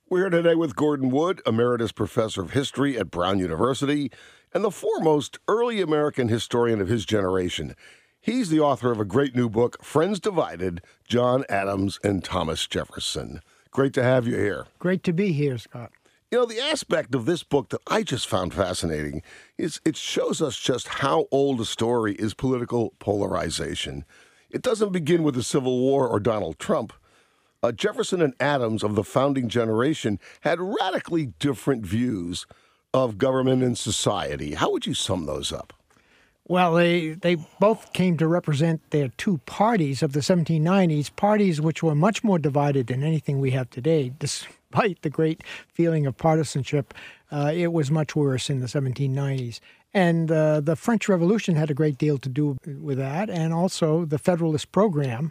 We're here today with Gordon Wood, Emeritus Professor of History at Brown University and the foremost early American historian of his generation. He's the author of a great new book, Friends Divided, John Adams and Thomas Jefferson. Great to have you here. Great to be here, Scott. You know, the aspect of this book that I just found fascinating is it shows us just how old a story is political polarization. It doesn't begin with the Civil War or Donald Trump. Jefferson and Adams of the founding generation had radically different views of government and society. How would you sum those up? Well, they both came to represent their two parties of the 1790s, parties which were much more divided than anything we have today. Despite the great feeling of partisanship, it was much worse in the 1790s. And the French Revolution had a great deal to do with that, and also the Federalist program,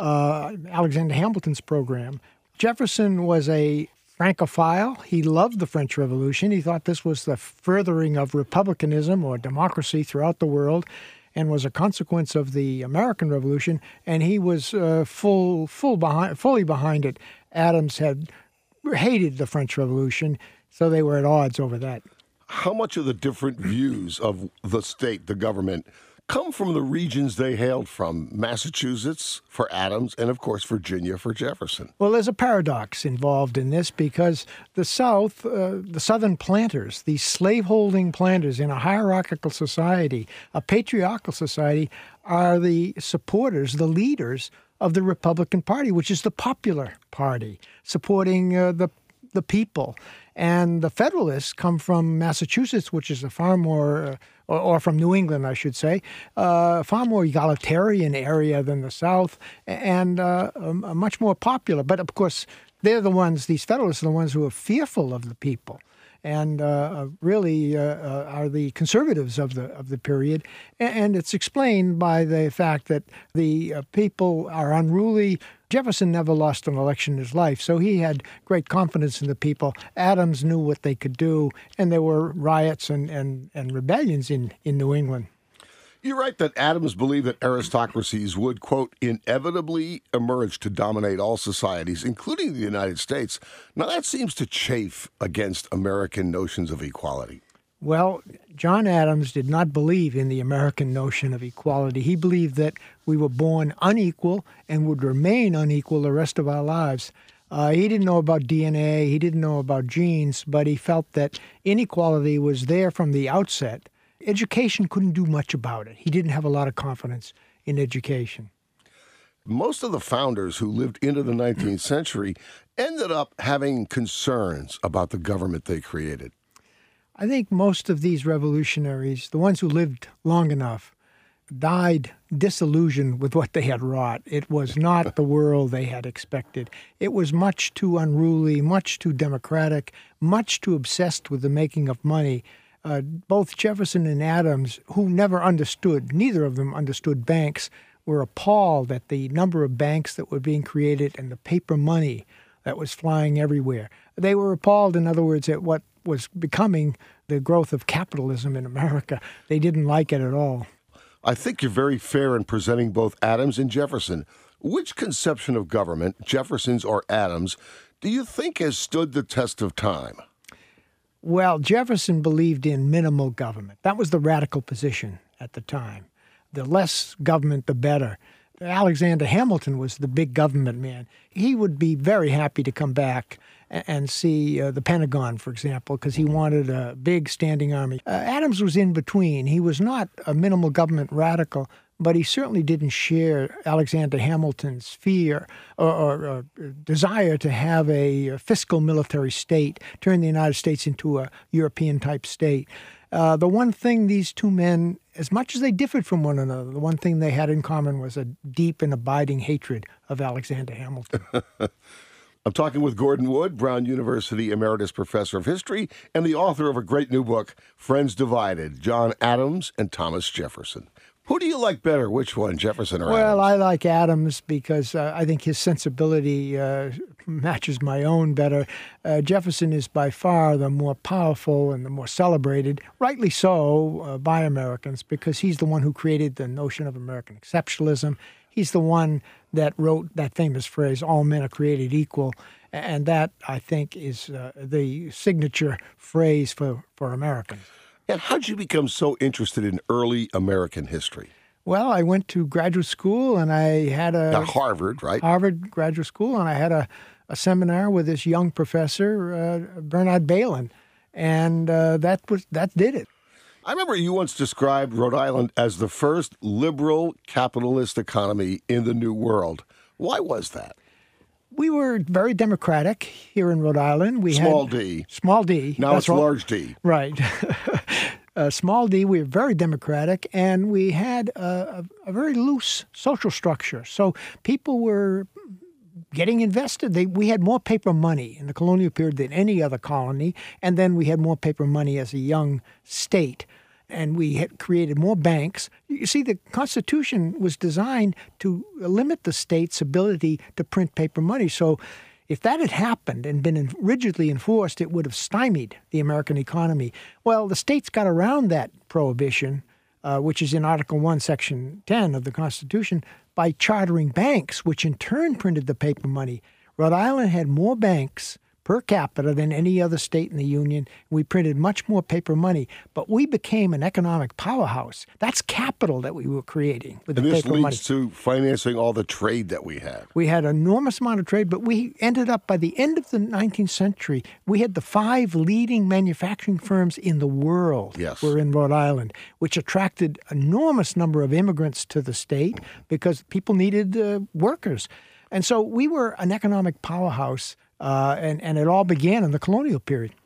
Alexander Hamilton's program. Jefferson was a Francophile. He loved the French Revolution. He thought this was the furthering of republicanism or democracy throughout the world and was a consequence of the American Revolution, and he was fully behind it. Adams had hated the French Revolution, so they were at odds over that. How much of the different views of the state, the government, come from the regions they hailed from? Massachusetts for Adams and, of course, Virginia for Jefferson. Well, there's a paradox involved in this because the South, the Southern planters, these slaveholding planters in a hierarchical society, a patriarchal society, are the supporters, the leaders of the Republican Party, which is the popular party, supporting the people. And the Federalists come from Massachusetts, which is a far more, or from New England, I should say, far more egalitarian area than the South, and much more popular. But, of course, they're the ones, these Federalists are the ones who are fearful of the people and really are the conservatives of the period. And it's explained by the fact that the people are unruly. Jefferson never lost an election in his life, so he had great confidence in the people. Adams knew what they could do, and there were riots and rebellions in New England. You write that Adams believed that aristocracies would, quote, inevitably emerge to dominate all societies, including the United States. Now, that seems to chafe against American notions of equality. Well, John Adams did not believe in the American notion of equality. He believed that we were born unequal and would remain unequal the rest of our lives. He didn't know about DNA, he didn't know about genes, but he felt that inequality was there from the outset. Education couldn't do much about it. He didn't have a lot of confidence in education. Most of the founders who lived into the 19th century ended up having concerns about the government they created. I think most of these revolutionaries, the ones who lived long enough, died disillusioned with what they had wrought. It was not the world they had expected. It was much too unruly, much too democratic, much too obsessed with the making of money. Both Jefferson and Adams, who never understood, neither of them understood banks, were appalled at the number of banks that were being created and the paper money that was flying everywhere. They were appalled, in other words, at what was becoming the growth of capitalism in America. They didn't like it at all. I think you're very fair in presenting both Adams and Jefferson. Which conception of government, Jefferson's or Adams, do you think has stood the test of time? Well, Jefferson believed in minimal government. That was the radical position at the time. The less government, the better. Alexander Hamilton was the big government man. He would be very happy to come back and see the Pentagon, for example, because he wanted a big standing army. Adams was in between. He was not a minimal government radical, but he certainly didn't share Alexander Hamilton's fear or desire to have a fiscal military state, turn the United States into a European-type state. The one thing these two men, as much as they differed from one another, the one thing they had in common was a deep and abiding hatred of Alexander Hamilton. I'm talking with Gordon Wood, Brown University Emeritus Professor of History and the author of a great new book, Friends Divided, John Adams and Thomas Jefferson. Who do you like better? Which one, Jefferson or Adams? Well, I like Adams because I think his sensibility matches my own better. Jefferson is by far the more powerful and the more celebrated, rightly so, by Americans, because he's the one who created the notion of American exceptionalism. He's the one that wrote that famous phrase, all men are created equal. And that, I think, is the signature phrase for Americans. And how did you become so interested in early American history? Well, I went to graduate school, and I had At Harvard, right? Harvard Graduate School, and I had a seminar with this young professor, Bernard Bailyn, and that did it. I remember you once described Rhode Island as the first liberal capitalist economy in the New World. Why was that? We were very democratic here in Rhode Island. We Small had d. Small d. Now That's it's right. large d. Right. Small d, we were very democratic, and we had a very loose social structure. So people were getting invested. We had more paper money in the colonial period than any other colony, and then we had more paper money as a young state. And we had created more banks. You see, the Constitution was designed to limit the state's ability to print paper money. So if that had happened and been rigidly enforced, it would have stymied the American economy. Well, the states got around that prohibition, which is in Article 1, Section 10 of the Constitution, by chartering banks, which in turn printed the paper money. Rhode Island had more banks per capita than any other state in the Union. We printed much more paper money, but we became an economic powerhouse. That's capital that we were creating with the And this paper money. leads to financing all the trade that we had. We had an enormous amount of trade, but we ended up, by the end of the 19th century, we had the 5 leading manufacturing firms in the world were in Rhode Island, which attracted an enormous number of immigrants to the state because people needed workers. And so we were an economic powerhouse, and it all began in the colonial period.